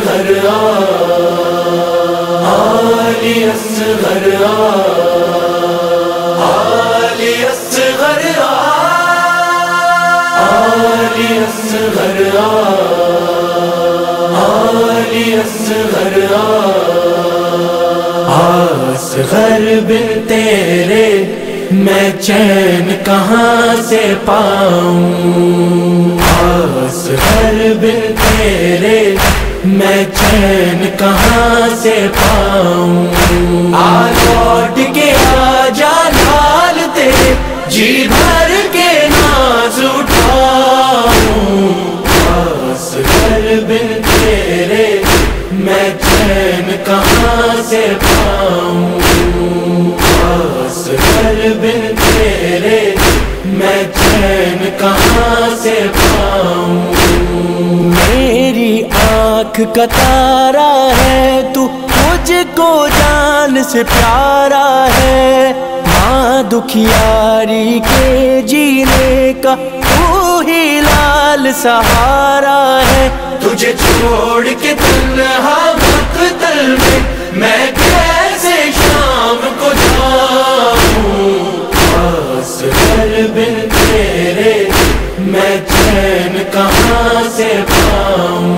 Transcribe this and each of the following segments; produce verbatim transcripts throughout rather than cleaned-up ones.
اصغر آل اصغر آل اصغر آل اصغر آل اصغر اصغر بن تیرے میں چین کہاں سے پاؤں، اصغر بن تیرے میں چین کہاں سے پاؤں، آ لوٹ کے آ جا لال تیرے جی بھر کے ناز اٹھاؤں، اصغر بن تیرے میں چین کہاں سے پاؤں، اصغر بن تیرے میں چین کہاں سے پاؤں، میری آنکھ کا تارا ہے تو مجھ کو جان سے پیارا ہے، ماں دکھیاری کے جینے کا تو ہی لال سہارا ہے، تجھے چھوڑ کے تنہا مقتل میں میں کیسے شام کو جاؤں، اصغر بن تیرے میں چین کہاں سے پاؤں،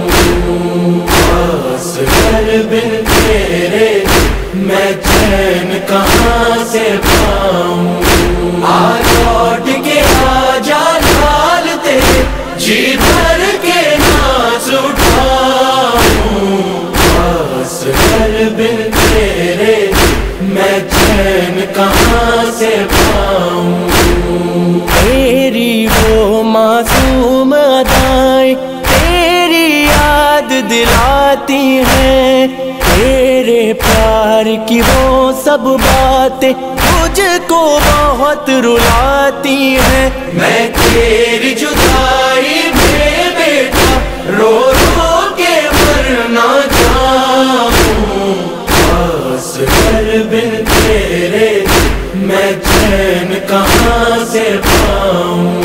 اصغر بن تیرے میں چین کہاں سے پاؤں، آ لوٹ کے آ جا لال تیرے جی بھر کے ناز اٹھاؤں، اصغر بن تیرے میں چین کہاں سے پاؤں، تیری وہ معصوم ادائیں تیری یاد دلاتی ہیں، تیرے پیار کی وہ سب باتیں مجھ کو بہت رلاتی ہیں، میں تیری جدائی میں بیٹا رو رو کے مرنا چاہوں، اصغر بن تیرے میں چین کہاں سے پاؤں،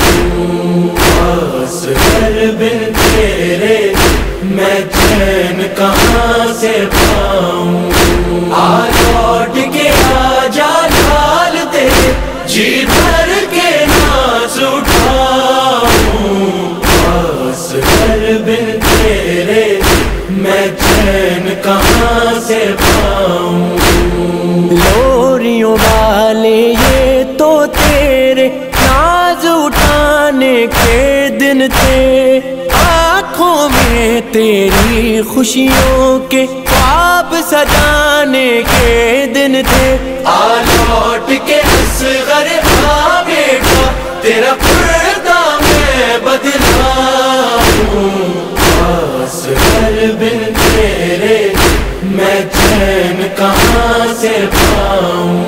اصغر بن تیرے میں چین کہاں سے پاؤں، آ لوٹ کے آ جا لال تیرے جی بھر کے ناز اٹھاؤں، اصغر بن تیرے میں چین کہاں سے پاؤں، لوریوں والے یہ تو تیرے ناز اٹھانے کے دن تھے، آنکھوں میں تیری خوشیوں کے خواب سجانے کے دن تھے، آ لوٹ کے اصغر آ بیٹا تیرا پردہ میں بدلاؤں، اصغر بن تیرے میں چین کہاں سے پاؤں،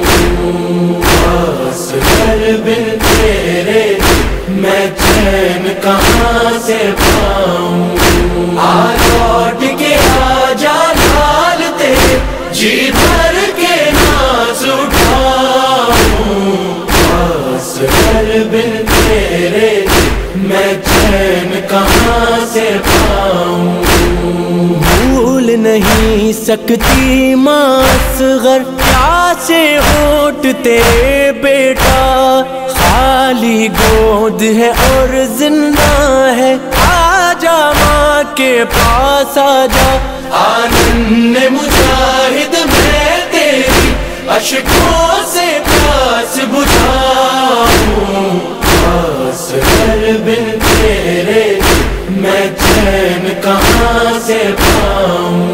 اصغر بن تیرے میں چین کہاں سے پاؤں، آ لوٹ کے آ جا لال تیرے جی بھر کے ناز اٹھاؤں، اصغر بن تیرے میں چین کہاں سے پاؤں، بھول نہیں سکتی ماں اصغر پیاسے ہونٹ تیرے بیٹا، خالی گود ہے اور زندہ ہے، آ جا ماں کے پاس آ جا، آنند مجاہد میں تیری اشکوں سے پیاس بجھاؤں، اصغر بن تیرے میں چین کہاں سے پاؤں،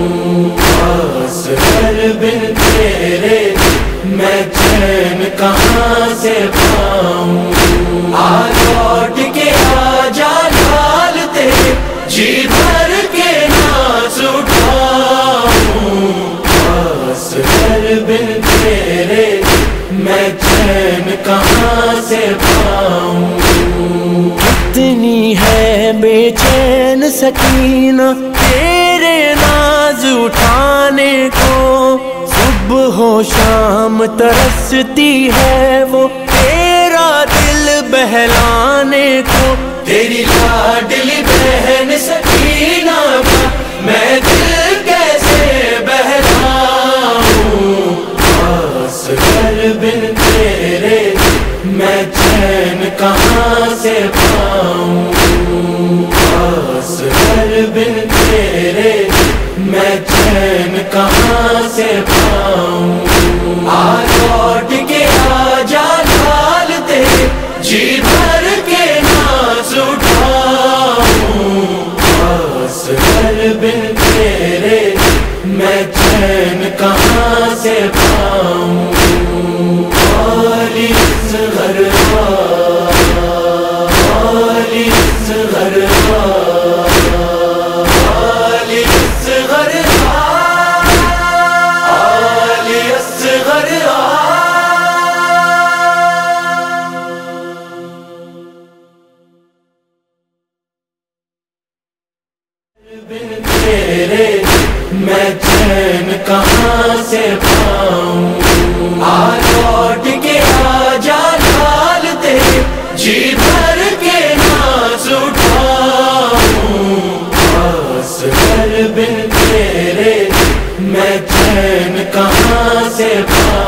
اصغر بن تیرے میں چین کہاں سے پاؤں، آ لوٹ کے آ جا لال تیرے جی بھر کے ناز اٹھاؤں، اصغر بن تیرے میں چین کہاں سے پاؤں، کتنی ہے بے چین سکینہ تیرے ناز اٹھانے کو، صبح و شام ترستی ہے وہ تیرا دل بہلانے کو، تیری لاڈلی بہن سکینہ کا میں تیرے میں چین کہاں سے پاؤں. آ لوٹ کے آ جا لال تیرے جی بھر کے ناز اٹھاؤں. اصغر بن تیرے میں چین کہاں سے پاؤں. علی اصغر علی اصغر علی اصغر علی اصغر بن تیرے میں چین کہاں سے پاؤں. آ لوٹ کے آ جا لال تیرے جی بھر کے ناز اٹھاؤں. اصغر بن تیرے میں چین کہاں سے پاؤں.